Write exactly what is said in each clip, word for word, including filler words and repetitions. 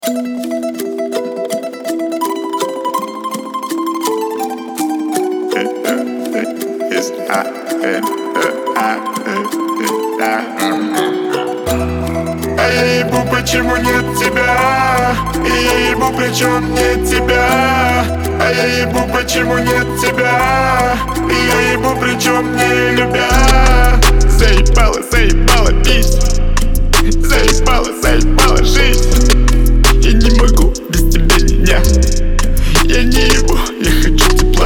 А я ебу, почему нет тебя? И я ебу, причем нет тебя. А я ебу, почему нет тебя? И я ебу, причем не любя. Заебала, заебала пить. Заебала, заебала жизнь. Я не могу без тебя ни дня. Я не ебу, я хочу тепла.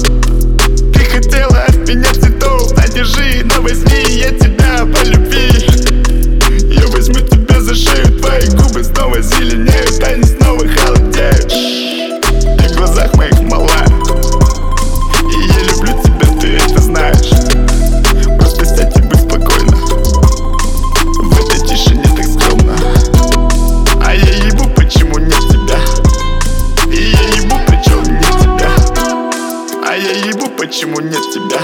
Ты хотела от меня цветов, а держи, но возьми я тебя по любви. Я возьму тебя за шею, твои губы снова зеленеют, они снова холодеют. Ты в глазах моих мала, и я люблю тебя, ты это знаешь. Просто сядь и будь спокойна, в этой тишине так скромно. А я ебу, почему нет тебя? И я ебу, причем нет тебя. А я ебу, почему нет тебя?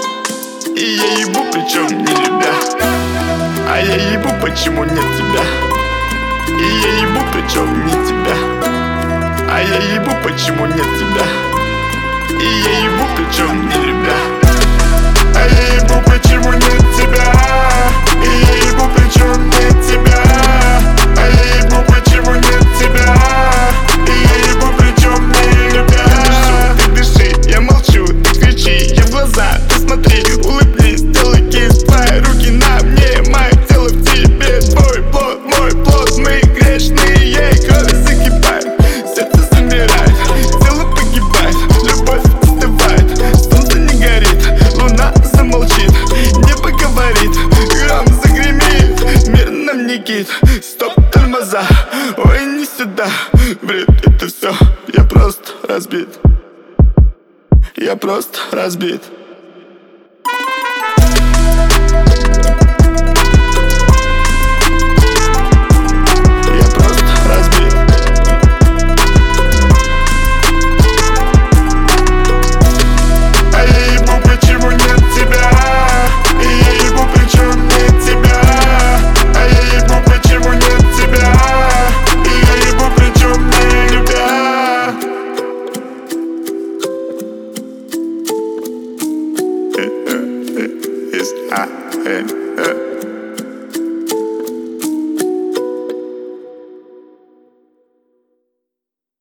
И я ебу, причем не любя. А я ебу, почему нет тебя? И я ебу, причем не тебя. А я ебу, почему нет тебя? И я ебу, причем не любя. А я ебу, почему нет тебя? И я ебу, причем нет тебя. А я ебу, почему нет тебя? И я ебу, причем не любя. Ты дыши, я молчу, ты кричи, я в глаза, ты смотри, улыбнись, сделай кисть, твои руки на мне, мое тело в тебе, твой плод, мой плод, мы грешные, кровь закипает, сердце замирает, тело погибает, любовь остывает, солнце не горит, луна замолчит, небо говорит, гром загремит, мир нам не гид, стоп, тормоза, ой, не сюда, бред, это все, я просто разбит, я просто разбит. Я просто разбит. А я ебу, почему нет тебя? И я ебу, причем нет тебя. А я ебу, почему нет тебя? И я ебу, причем не любя. It's I